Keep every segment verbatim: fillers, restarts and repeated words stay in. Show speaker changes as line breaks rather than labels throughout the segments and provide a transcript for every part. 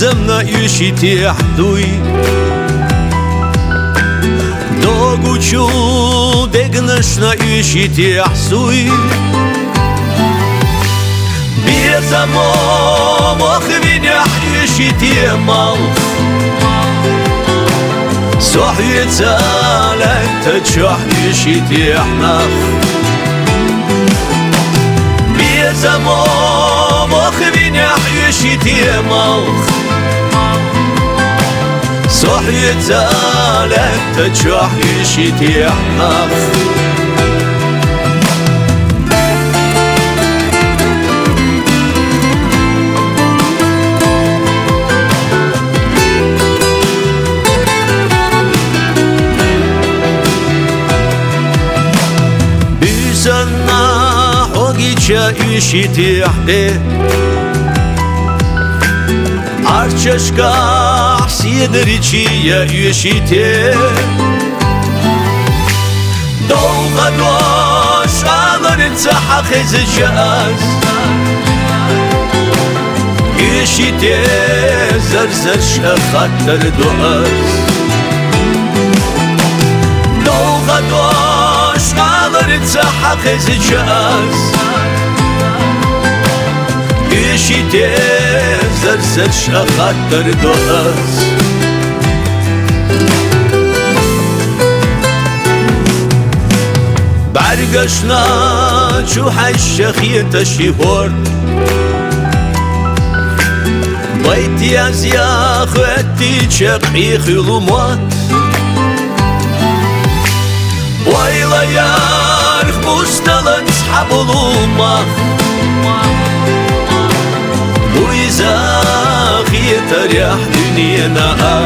zemna yëshiti ahduj Dogu që degnësh na yëshiti ahsuj Bjeza mo mo khvinja yëshiti mal صحي تالك تجح يشيتي احناخ بيزا مو مخبين يشيتي موخ صحي تالك تجح يشيتي احناخ Sana hogi që yshiti ahde Arqë shka si dëri qia yshiti Doga dosh adhërin të haqez gjaz Yshiti zër zër shë khatër doaz Doga dosh adhërin të haqez gjaz Yshiti zër zër shë khatër doaz برگشنا جوح الشخيط شهورت بيتي از يا خوتي شقي خلومات ويلا يارخ مستلت حبلومة وإذا خيط ريح دنيانا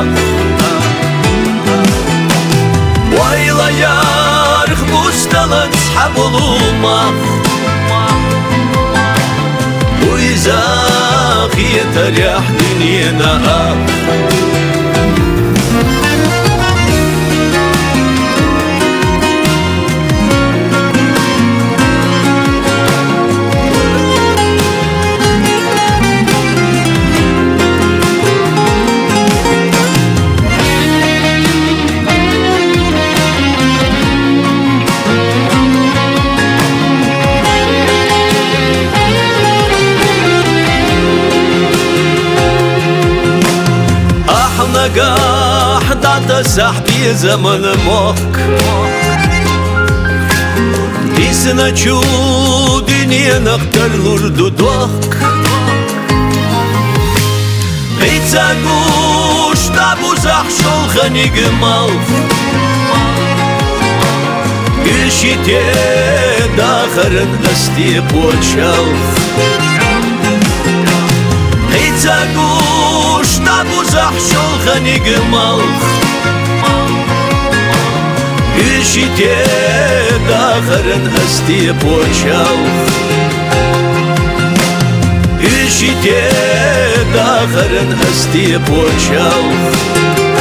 ويلا يارخ مستلت حبلومة وإذا خيط ريح دنيانا نگاه داده سحبی زمان مک دیسنا چو دنیا نختر لردو دوک ایتا گوش دابو زحشل خنیگ مالف گشیتی داخرن استی پوچالف ایتا گوش دابو زحشل خنیگ مالخ گشیتی داخرن استی پوچالف گشیتی داخرن استی پوچالف